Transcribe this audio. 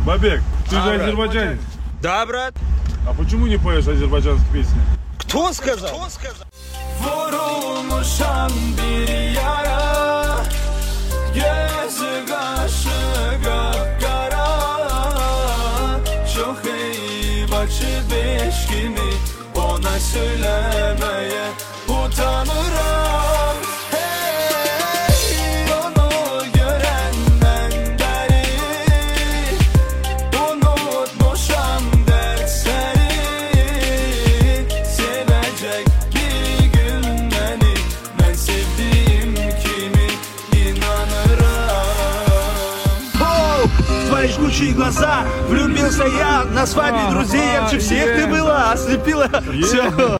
Бабек, ты же азербайджанец. Да, брат. А почему не поешь азербайджанские песни? Кто сказал? Vurulmuşam bir yara, gözü kaşı kapkara, çok iyi başı beş kimi, ona söylemeye utanırım. Hey, onu görenden beri unutmuşam dersleri, sevecek bir gün beni, ben sevdiğim kimi inanırım. Твои жгучие глаза, влюбился я на свадьбе друзей, ярче всех ты была, ослепила все.